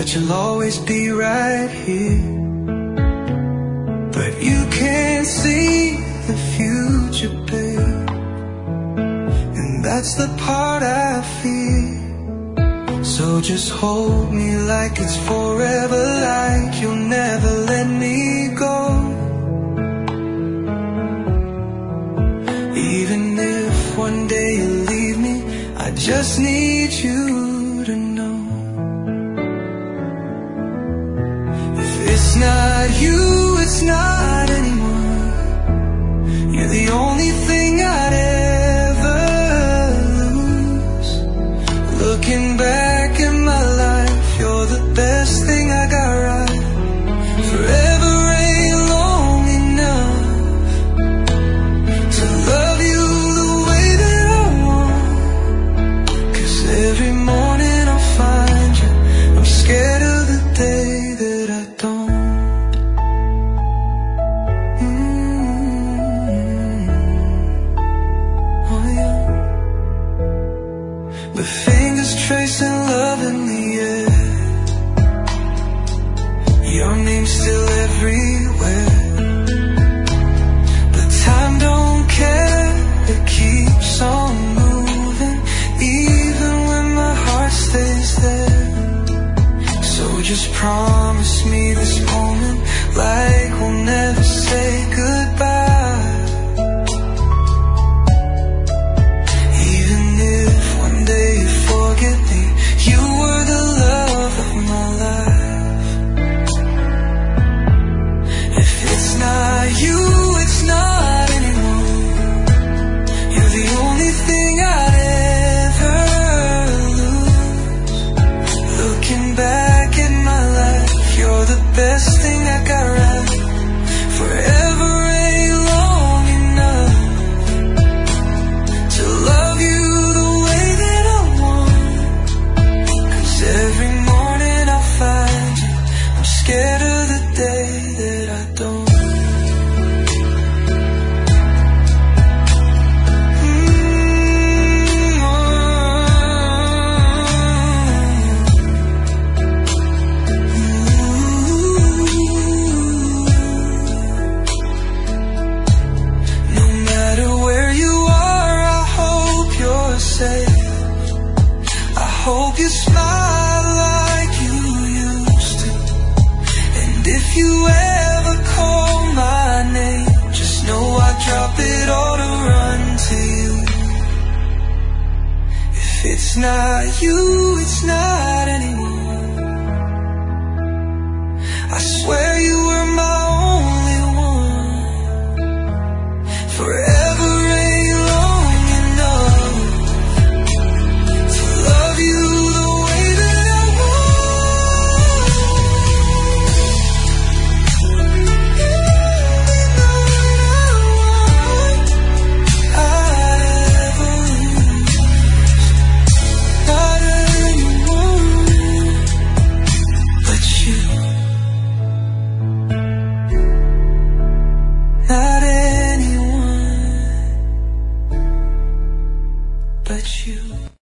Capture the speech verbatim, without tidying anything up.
that you'll always be right here. But you can't see the future, babe, and that's the part I fear. So just hold me like it's forever, like you'll never let me go. Even if one day you leave me, I just need you to know. If it's not you, it's not anyone. You're the only thing I'd ever lose. Looking back at my life, you're the best thing I got right. Forever ain't long enough to love you the way that I want. 'Cause every morning I find you, I'm scared of the day that I don't. With fingers tracing love in the air, your name's still everywhere. But time don't care, it keeps on moving, even when my heart stays there. So just promise me this moment, like we'll never say goodbye. Forget me, you were the love of my life. If it's not you, it's not anyone. You're the only thing I'd ever lose. Looking back at my life, you're the best thing I got right. Forever ain't long enough to love you. Every morning I find you, I'm scared of the day that I don't. Mm-hmm. No matter where you are, I hope you're safe. I hope you smile like you used to. And if you ever call my name, just know I drop it all to run to you. If it's not you, it's not